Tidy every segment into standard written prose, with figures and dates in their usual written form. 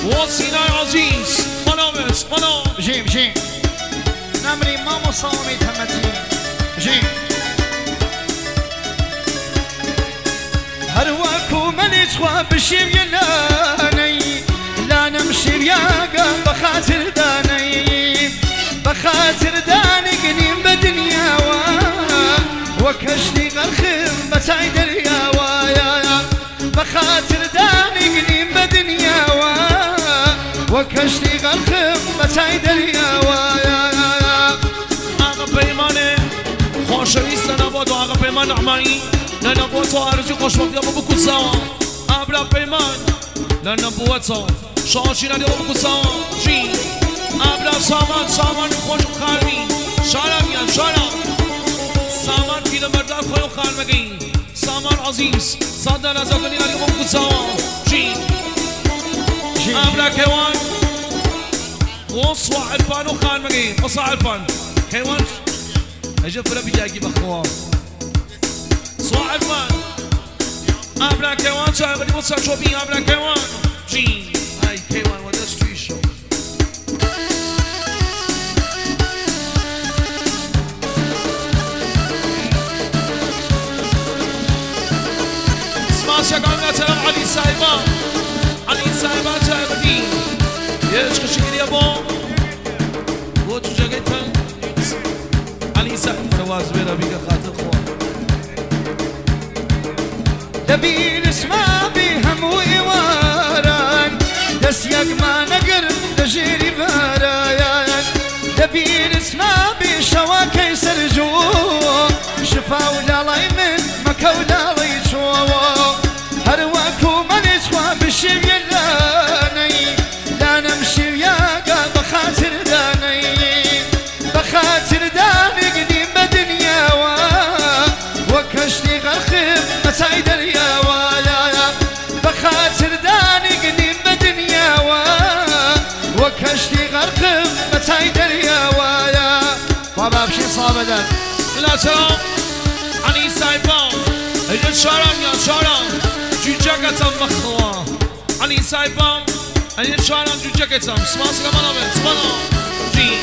وسینای عزیز منامت منام جیم نمری ما مصاومي تمتي جیم هر وكو مليش خواب بشيب يلاني لا نمشي بياقا بخاطر داني بخاطر داني قنيم بدنيا وكشتي غرخم بتاي دريا ويا بخاطر داني قنيم بدنيا وكشتي غرخم بتاي دريا ويا آقا پیمانه خوشویست نباد و آقا پیمان نعمایی ننبوت و عرضی خوشبختی و بکن سوا ابرا پیمان ننبوت و شاشی ندی و بکن سوا جی ابرا سامان خوش خالمی شارم یا شارم سامان پیل مردان خوی و خال مگی سامان عزیز صدر از اقلی ندی و بکن سوا جی ابرا کیوان وصوع الفان و خال مگی وصوع الفان كيوان اجب ولا بيجي بخواه صوع الفان ابلا كيوان شايف اللي بصير شوبين ابلا كيوان جين هاي كيوان ولا ستريشو اسمع يا قلبي تلعب علي سايبان شايف دي يشكي شكل يا بوم وتجاكيتن علي سعد فواز بينا بيك خاطر خوان دبي نسمع بهم ويواران دسيق ما نقر دجيري بارايان دبي نسمع بشواكي سرجو شفا ولا لاي من مكا ولا ريشو هرواكو من يسوا بشيب يلاني لا نمشي وياقا بخاطر داني بخاطر داني قديم بدنيا وكشتي غرخم مساي دريا ويا بخاطر داني قديم بدنيا وكشتي غرخم مساي دريا ويا بابا بشي صابدك لا سلام علي سايبان اجل شارم يا شارم جوجاكتم مخوا علي سايبان اجل شارم جوجاكتم سماسك منامت منام جين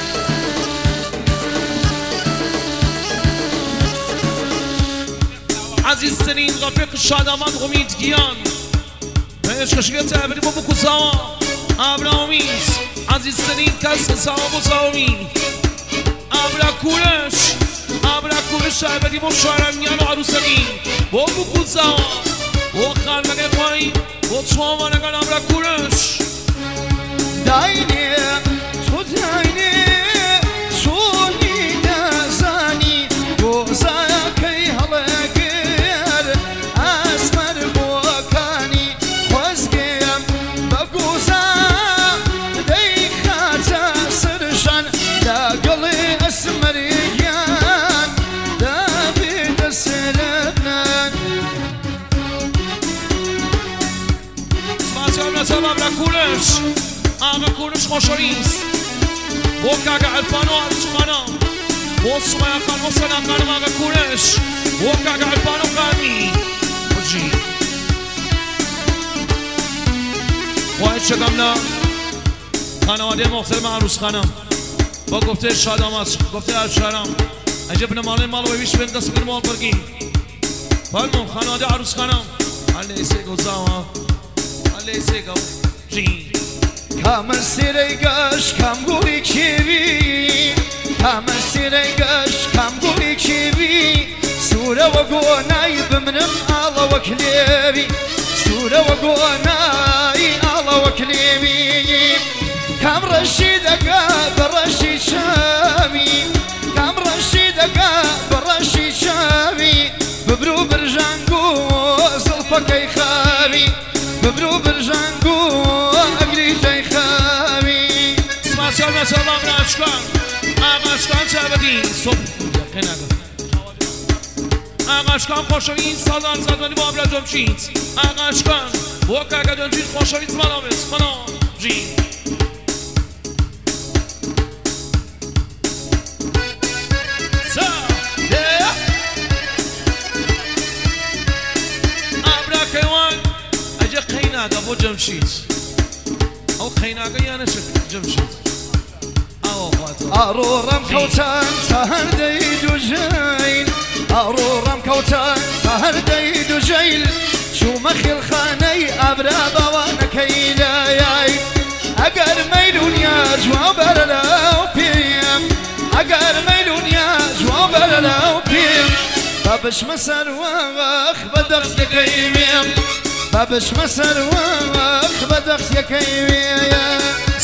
عزیز ترین رفیق شادمان امید گیان بهش کشیت ابری بو بکوزا ابرا امید عزیز ترین کس صاحب و صاحبی ابرا کورش ابری بو شارمیان و عروسکی بو بکوزا و خالمگه پایی و توامانگان ابرا کورش داینی تو داینی چونی نزانی گوزاکی هلگی اسمر بوکانی خوزگیم بگوزا دیخاتا سرشان داقلی اسمریان دابید سلبنان سماسي عمنا سبب لكولش آقا كولش خوشویز وكاقا الفانو عرش خانم وصما يا خان وصنا خانم آقا كولش وكاقا الفانو خانمی وجی واحد شکمنا خانواده محترم عروس خانم با گفته شادامت گفته افشارم عجب نماله مال و بیش بین دست بیر مال برگی فرمون خانواده عروس خانم علی سیگو زاوا علی سیگو جی کامر سیرگاش کام گوری کیوی کامر سیرگاش کام گوری کیوی سوره و گونای بمنم آلا و کلیوی سوره و گونای آلا و کلیوی کام رشیدگا برشی شامی کام رشیدگا برشی شامی ببرو برجانگو زلفکی خاوی ببرو برجانگو اگلی جای خاوی سماسیال مثل آقا اشکان آقا اشکان چه بدی صبح یقین نگم آقا اشکان خوشویز سالان زدونی با ابرا جمشید آقا اشکان وکا اگه جمشید خوشویز منامت منام جی ابرا کیوان اجه قینا قبو جمشید او قيناقي انا شفت جمشت او خاطر ارورم كوتان سهر ديد وجيل ارورم كوتان سهر ديد وجيل شو مخي الخاني ابرا بوانا كيلاي اقر ميلون يا جواب لو بيم اقر ميلون يا جواب لو بيم بابش مسر واخ بدخ يكيميم بابش مسر واخ بدخ يكيميم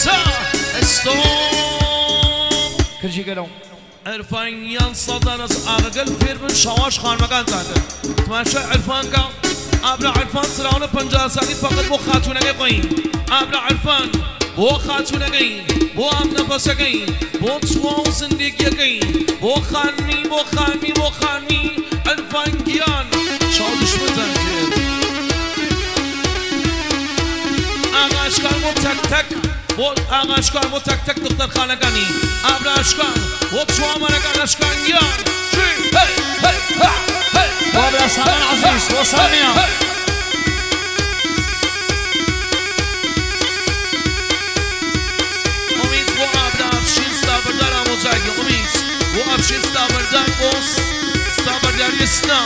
كرجي قالوا عرفان صدر از ارگل پیر من شواش خانمگان زاده تماشا عرفان کا ابلا عرفان سراونه 50 سالی فقط بو خاتونگی قوین ابلا عرفان بو خاتونگی بو ام نفسگی بو تو زندگی بو خانمی بو خانمی بو خانمی عرفان گیان شادش مزنجیر آغاشکار مو تک تک بو آغاشکار مو تک تک دختر خانگانی ابلا اشکار بو تو امرگان اشکار گیان هی هی هی وابلا سالان عزيز وسامية امید بو ابلا افشین ستابردار آموزاگی امید بو افشین ستابردار بوس ستابردار یسنا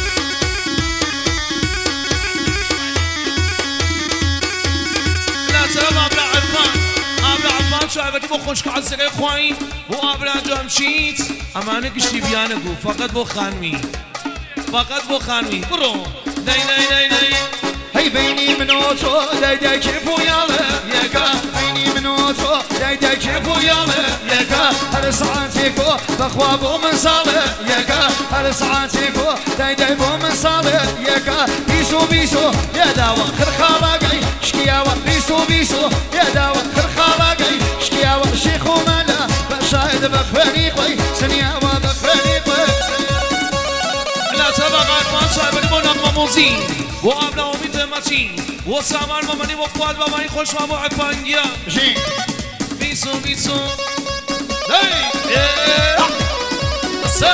لا ترى ابلا عرفان شعبتي بو خوش كعزقي خوين بو ابلا جمشيت امانه قشتي بيانكو فقط بو خانمي فقط بو خانمي برو ناي ناي ناي ناي هي بيني من اوتو داي كيف وياله ياكا بيني من اوتو داي كيف وياله ياكا هل ساعتيكو بخوابو من صاله ياكا هل ساعتيكو داي بو من صاله ياكا بيسو بيسو يا داوا خر خالاقي شكياوا بيسو يا داوا خر خالاقي شكياوا شيخ ومالا بشاهد بفراني قوي سنياوا بفراني قوي لا تبقى عرفان شعبتي بو نقم موزي بو ابلا امید مچی بو سامر مامانی بو فواد بابانی خوش ما بو عرفان گیا جي بيسو هي اسا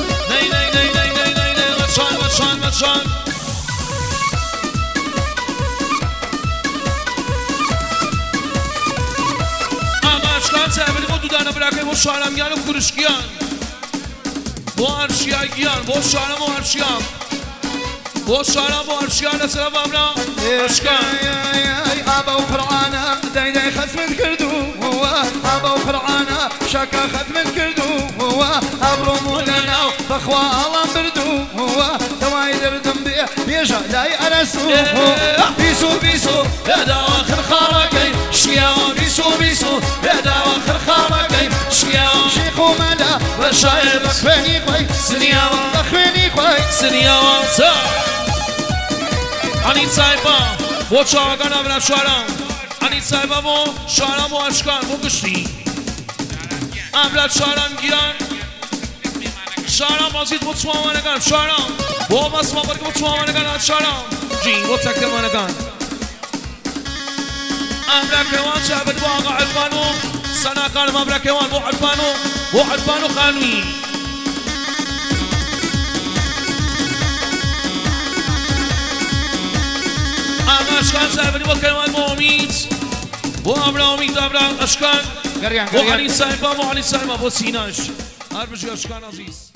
ناي مشان آغاشکان تعبیری بو دودانه براکه بو شارمگیان و کرشگیان بو عرشیاگیان بو شارم و عرشیان بو شارم و عرشیان لسلام ابنا عشکان ابا وقرعانا داي ختم كردو هو ابا وقرعانا شكا ختم كردو هو ابرو لنا بخوا الله بردو هو دواي دردم بيجا داي ارسو بيسو يا دا اخر خارقي شيا بيسو يا دا اخر خارقي شيا شيخ وملا بشاير بخويني قوي سنياوا بخويني قوي سنياوا انی سایبا بو چاگان ابلا شارم انی سایبا بو شارم و اشکان بو گشتی ابلا شارم گیران شارم بازید بو توامانگان شارم بو بسما برگ بو توامانگان شارم جین بو تکتمانگان ابلا کوان شعبت بو آقا عرفانو سنا خانم ابلا کوان بو عرفانو خانوی اشکان سعبری با کلمان با امید با ابلا امید ابلا اشکان قريان با علی سایبا با سیناش هر بجی اشکان عزیز